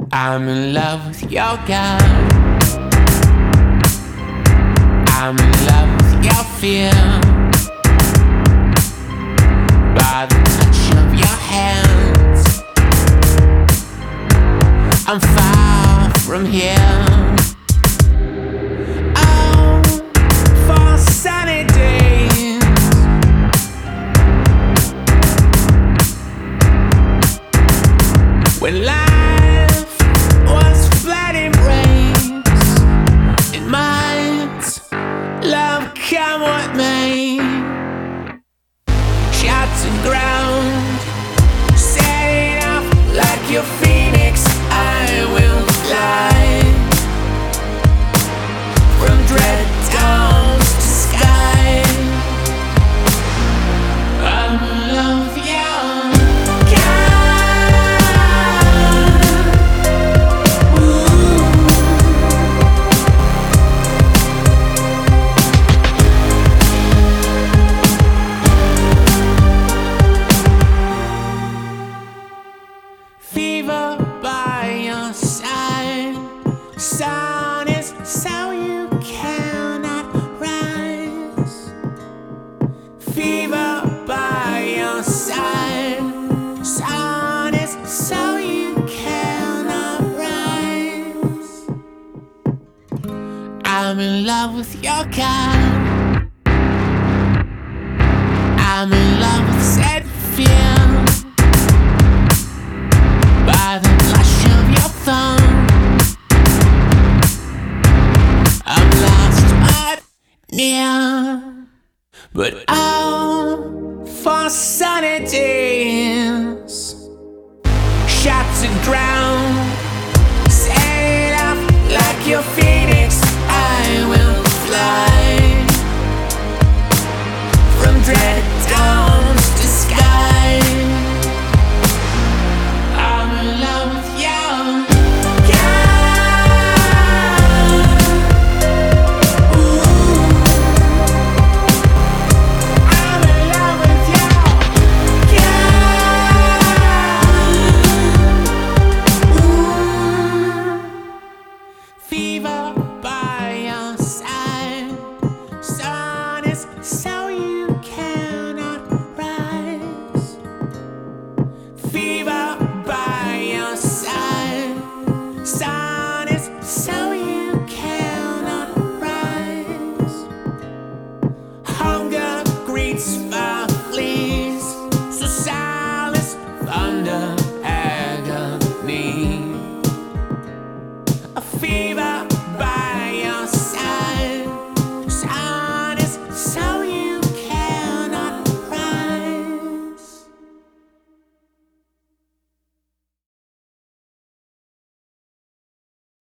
I'm in love with your girl. I'm in love with your feel. By the touch of your hands, I'm far from here. Oh, for sunny days, when life was flooding rains, it might, love come what may. Shattered ground, setting up like your phoenix, I will fly from dread downs to sky. I'm in love with you. Fever by your side, sun is so you cannot rise. Fever by your side, sun is so you cannot rise. I'm in love with your kind. I'm in love with said fear. By the flash of your thumb, I'm lost but near. But oh, for sunny days, shattered ground, set up like your phoenix, I will fly from dread downs to sky. I'm in love with you. I'm in love with you. Fever by your side, sun is so you cannot rise. Fever